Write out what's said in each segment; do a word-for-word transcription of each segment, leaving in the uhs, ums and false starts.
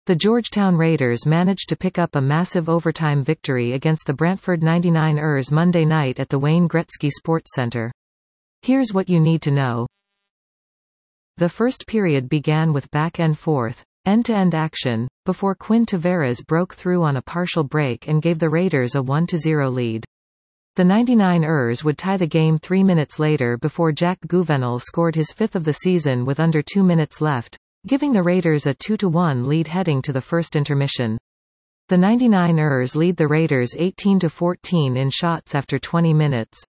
The Georgetown Raiders managed to pick up a massive overtime victory against the Brantford ninety-nine ers Monday night at the Wayne Gretzky Sports Center. Here's what you need to know. The first period began with back-and-forth, end-to-end action, before Quinn Tavares broke through on a partial break and gave the Raiders a one to zero lead. The ninety-nine ers would tie the game three minutes later before Jack Gouvenel scored his fifth of the season with under two minutes left, giving the Raiders a two to one lead heading to the first intermission. The ninety-nine ers lead the Raiders eighteen to fourteen in shots after twenty minutes.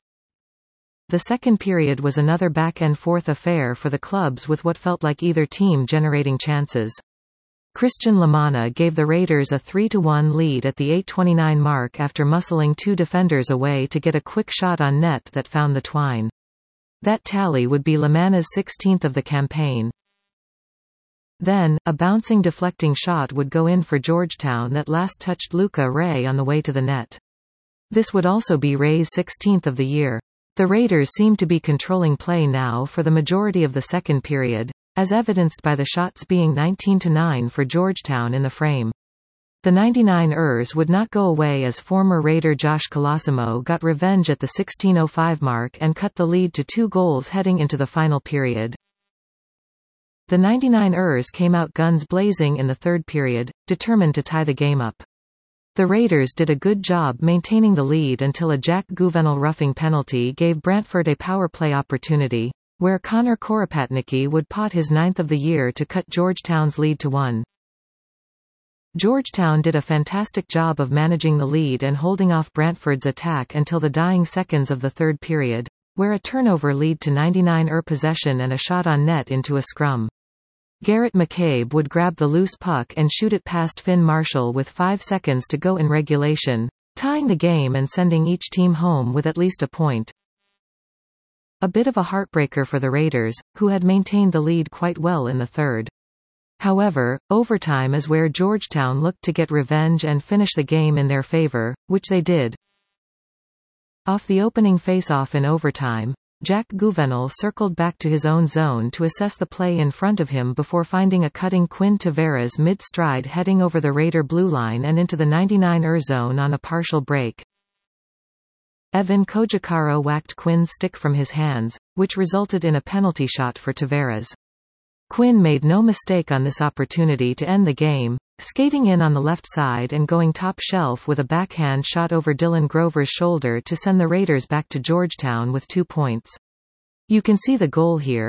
The second period was another back-and-forth affair for the clubs, with what felt like either team generating chances. Christian Lamanna gave the Raiders a three to one lead at the eight twenty-nine mark after muscling two defenders away to get a quick shot on net that found the twine. That tally would be Lamanna's sixteenth of the campaign. Then, a bouncing deflecting shot would go in for Georgetown that last touched Luca Ray on the way to the net. This would also be Ray's sixteenth of the year. The Raiders seemed to be controlling play now for the majority of the second period, as evidenced by the shots being nineteen to nine for Georgetown in the frame. The ninety-nine ers would not go away as former Raider Josh Colosimo got revenge at the sixteen oh five mark and cut the lead to two goals heading into the final period. The ninety-nine ers came out guns blazing in the third period, determined to tie the game up. The Raiders did a good job maintaining the lead until a Jack Gouvenel roughing penalty gave Brantford a power play opportunity, where Connor Koropatnicki would pot his ninth of the year to cut Georgetown's lead to one. Georgetown did a fantastic job of managing the lead and holding off Brantford's attack until the dying seconds of the third period, where a turnover led to ninety-nine er possession and a shot on net into a scrum. Garrett McCabe would grab the loose puck and shoot it past Finn Marshall with five seconds to go in regulation, tying the game and sending each team home with at least a point. A bit of a heartbreaker for the Raiders, who had maintained the lead quite well in the third. However, overtime is where Georgetown looked to get revenge and finish the game in their favor, which they did. Off the opening face-off in overtime, Jack Gouvenel circled back to his own zone to assess the play in front of him before finding a cutting Quinn Tavares mid-stride heading over the Raider blue line and into the ninety-nine er zone on a partial break. Evan Kojikaro whacked Quinn's stick from his hands, which resulted in a penalty shot for Tavares. Quinn made no mistake on this opportunity to end the game, skating in on the left side and going top shelf with a backhand shot over Dylan Grover's shoulder to send the Raiders back to Georgetown with two points. You can see the goal here.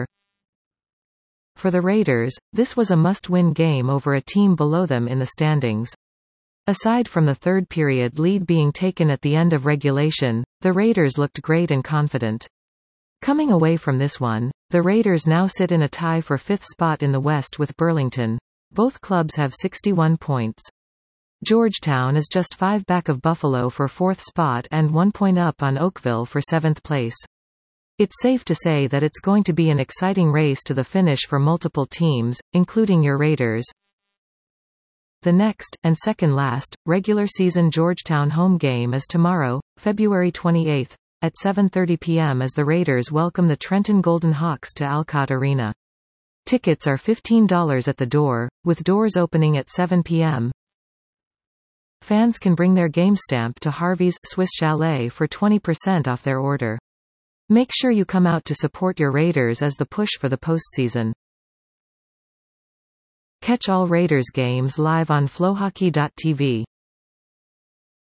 For the Raiders, this was a must-win game over a team below them in the standings. Aside from the third period lead being taken at the end of regulation, the Raiders looked great and confident. Coming away from this one, the Raiders now sit in a tie for fifth spot in the West with Burlington. Both clubs have sixty-one points. Georgetown is just five back of Buffalo for fourth spot and one point up on Oakville for seventh place. It's safe to say that it's going to be an exciting race to the finish for multiple teams, including your Raiders. The next, and second last, regular season Georgetown home game is tomorrow, February twenty-eighth, at seven thirty p m as the Raiders welcome the Trenton Golden Hawks to Alcott Arena. Tickets are fifteen dollars at the door, with doors opening at seven p m Fans can bring their game stamp to Harvey's Swiss Chalet for twenty percent off their order. Make sure you come out to support your Raiders as the push for the postseason. Catch all Raiders games live on Flohockey dot t v.